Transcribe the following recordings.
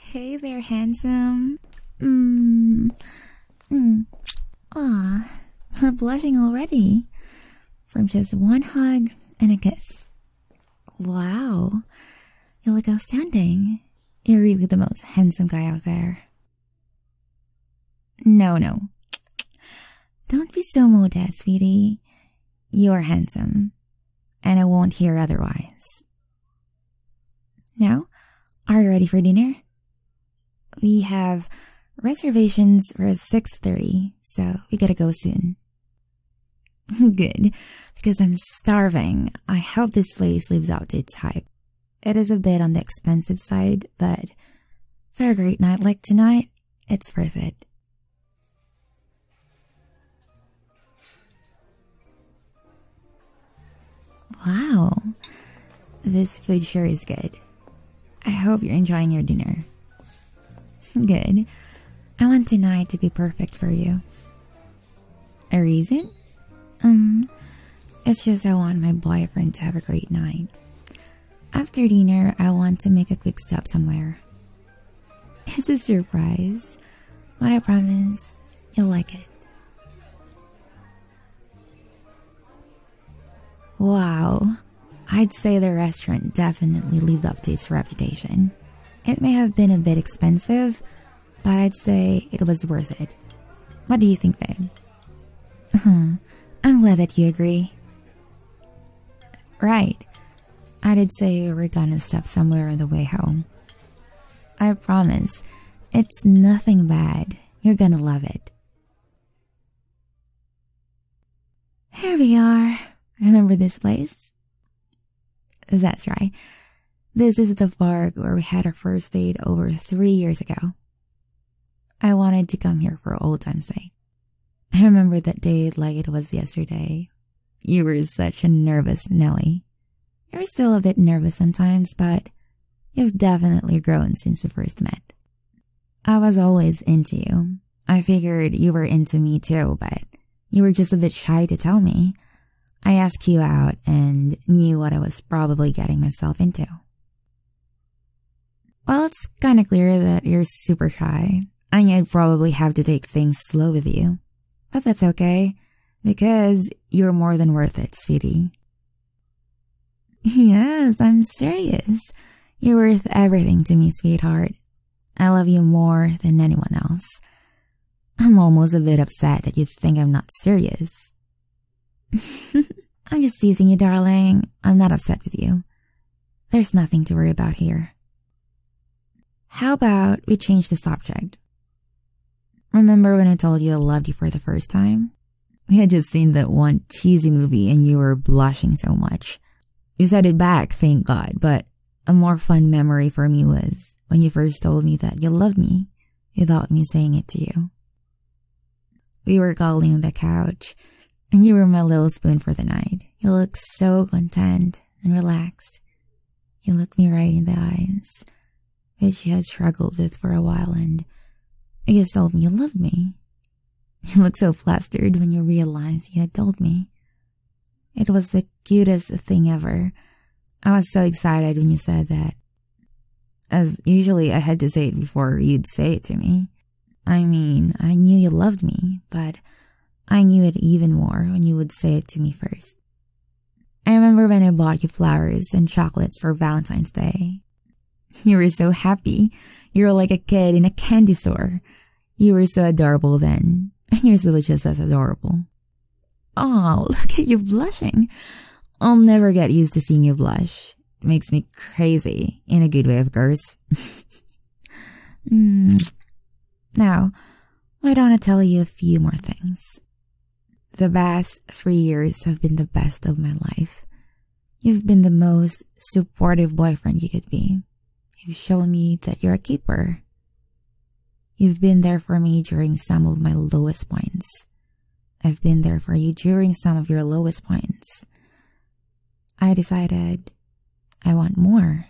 Hey there, handsome. Mm. Mm. Aw, we're blushing already. From just one hug and a kiss. Wow, you look outstanding. You're really the most handsome guy out there. No. Don't be so modest, sweetie. You're handsome, and I won't hear otherwise. Now, are you ready for dinner? We have reservations for 6:30, so we gotta go soon. Good, because I'm starving. I hope this place lives up to its hype. It is a bit on the expensive side, but for a great night like tonight, it's worth it. Wow, this food sure is good. I hope you're enjoying your dinner. Good. I want tonight to be perfect for you. A reason? It's just I want my boyfriend to have a great night. After dinner, I want to make a quick stop somewhere. It's a surprise, but I promise you'll like it. Wow, I'd say the restaurant definitely lived up to its reputation. It may have been a bit expensive, but I'd say it was worth it. What do you think, babe? I'm glad that you agree. Right. I did say we're gonna stop somewhere on the way home. I promise, it's nothing bad. You're gonna love it. Here we are. Remember this place? That's right. This is the park where we had our first date over 3 years ago. I wanted to come here for old time's sake. I remember that date like it was yesterday. You were such a nervous Nelly. You're still a bit nervous sometimes, but you've definitely grown since we first met. I was always into you. I figured you were into me too, but you were just a bit shy to tell me. I asked you out and knew what I was probably getting myself into. Well, it's kinda clear that you're super shy. I'd probably have to take things slow with you. But that's okay, because you're more than worth it, sweetie. Yes, I'm serious. You're worth everything to me, sweetheart. I love you more than anyone else. I'm almost a bit upset that you think I'm not serious. I'm just teasing you, darling. I'm not upset with you. There's nothing to worry about here. How about we change the subject? Remember when I told you I loved you for the first time? We had just seen that one cheesy movie and you were blushing so much. You said it back, thank God, but a more fun memory for me was when you first told me that you loved me without me saying it to you. We were cuddling on the couch, and you were my little spoon for the night. You looked so content and relaxed. You looked me right in the eyes, which you had struggled with for a while, and you just told me you loved me. You looked so flustered when you realized you had told me. It was the cutest thing ever. I was so excited when you said that. As usually I had to say it before you'd say it to me. I mean, I knew you loved me, but I knew it even more when you would say it to me first. I remember when I bought you flowers and chocolates for Valentine's Day. You were so happy. You were like a kid in a candy store. You were so adorable then, and you're still just as adorable. Oh, look at you blushing. I'll never get used to seeing you blush. It makes me crazy, in a good way, of course. Now, why don't I tell you a few more things? The past 3 years have been the best of my life. You've been the most supportive boyfriend you could be. You've shown me that you're a keeper. You've been there for me during some of my lowest points. I've been there for you during some of your lowest points. I decided I want more.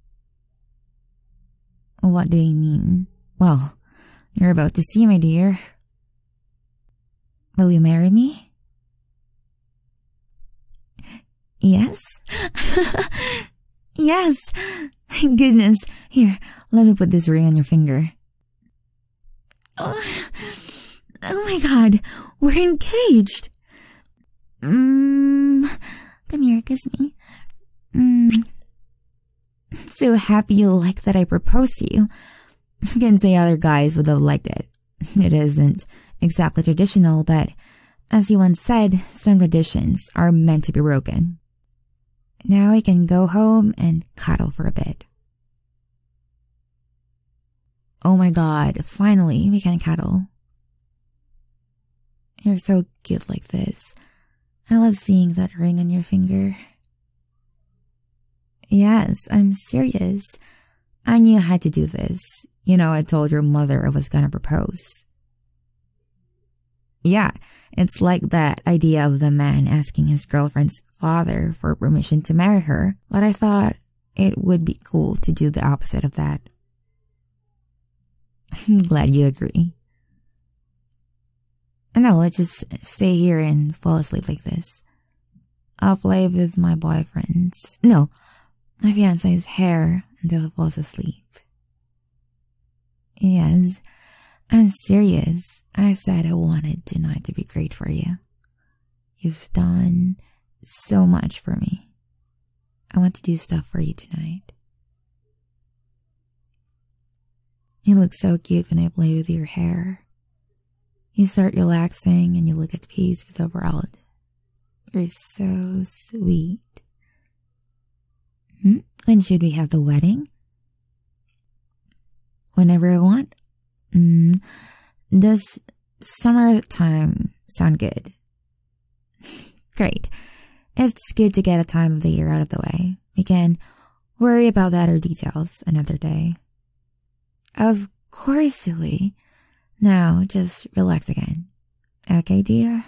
What do you mean? Well, you're about to see, my dear. Will you marry me? Yes? Yes! Goodness. Here, let me put this ring on your finger. Oh, oh my god, we're engaged! Come here, kiss me. So happy you like that I proposed to you. I can say other guys would have liked it. It isn't exactly traditional, but as you once said, some traditions are meant to be broken. Now I can go home and cuddle for a bit. Oh my god, finally we can cuddle. You're so cute like this. I love seeing that ring on your finger. Yes, I'm serious. I knew I had to do this. You know, I told your mother I was gonna propose. Yeah, it's like that idea of the man asking his girlfriend's father for permission to marry her, but I thought it would be cool to do the opposite of that. I'm glad you agree. No, let's just stay here and fall asleep like this. I'll play with my my fiancé's hair until he falls asleep. Yes, I'm serious. I said I wanted tonight to be great for you. You've done so much for me. I want to do stuff for you tonight. You look so cute when I play with your hair. You start relaxing and you look at peace with the world. You're so sweet. When should we have the wedding? Whenever I want. Does summertime sound good? Great. It's good to get a time of the year out of the way. We can worry about that or details another day. Of course, silly. Now, just relax again. Okay, dear?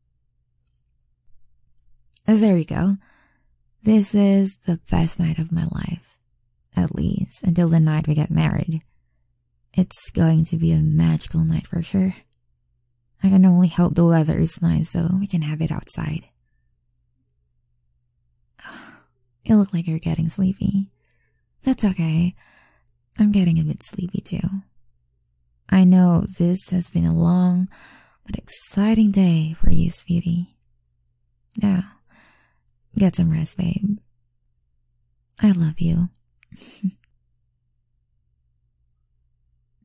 There you go. This is the best night of my life. At least, until the night we get married. It's going to be a magical night for sure. I can only hope the weather is nice so we can have it outside. You look like you're getting sleepy. That's okay. I'm getting a bit sleepy too. I know this has been a long but exciting day for you, sweetie. Now, get some rest, babe. I love you.